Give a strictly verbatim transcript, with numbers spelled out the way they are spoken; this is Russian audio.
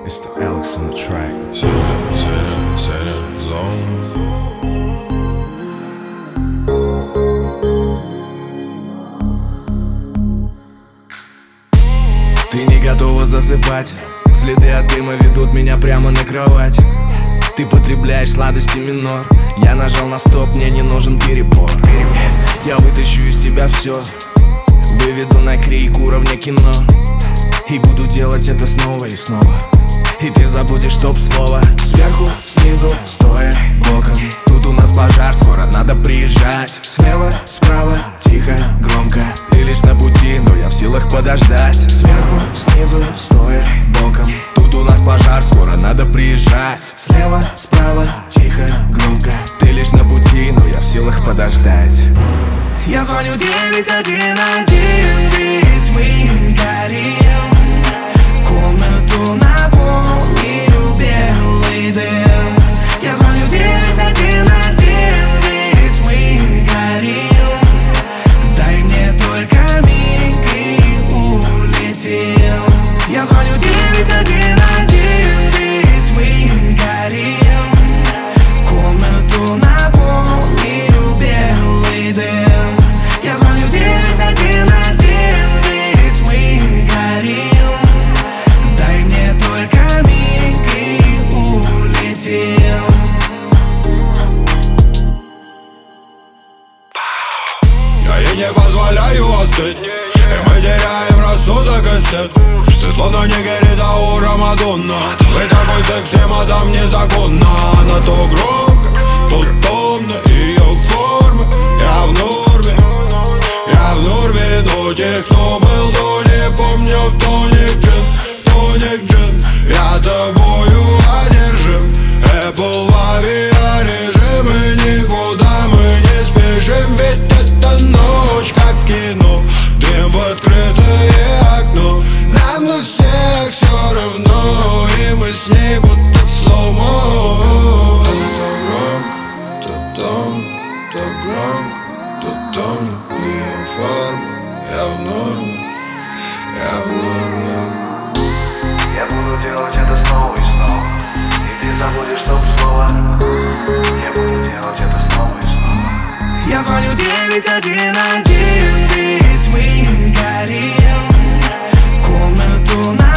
It's the Alex on the track. Say that, say that, say that, zone. Ты не готова засыпать. Следы от дыма ведут меня прямо на кровать. Ты потребляешь сладости минор. Я нажал на стоп, мне не нужен перебор. Я вытащу из тебя все, выведу на крик уровня кино. И буду делать это снова и снова. И ты забудешь топ-слово. Сверху, снизу, стоя, боком. Тут у нас пожар, скоро надо приезжать. Слева, справа, тихо, громко. Ты лишь на пути, но я в силах подождать. Сверху, снизу, стоя, боком. Тут у нас пожар, скоро надо приезжать. Слева, справа, тихо, громко. Ты лишь на пути, но я в силах подождать. Я звоню девять один один, ведь мы горим. Комнату наполнил белый дым. Я звоню девять один один, ведь мы горим. Дай мне только миг и улетим. Я звоню девять один один, ведь мы горим. Комнату наполнил белый дым. Я звоню девять один один, ведь мы горим. Дай мне только миг и улетим. Я ей не позволяю остыть, и мы теряем рассудок и стыд. Ты словно не Герита у Рамадонна. Вы такой секси, мадам, незаконно. Она то громко, то томно. Ее формы, я в норме, я в норме. Но тех, кто был, то не помню. В тоник джин, тоник джин. Я тобою одержим. Apple авиарежим. И никуда мы не спешим. Ведь это ночь, как в кино. Дым в открытое окно. Нам на всех все равно. И мы с ней будто в слоумо. Она то громко, то томно, то громко, то томно. Ее форма, я в норме, я в норме. Я буду делать это снова и снова. И ты забудешь топ-слово. Я буду делать это снова и снова. Я звоню девять один один, ведь мы горим. Комнату на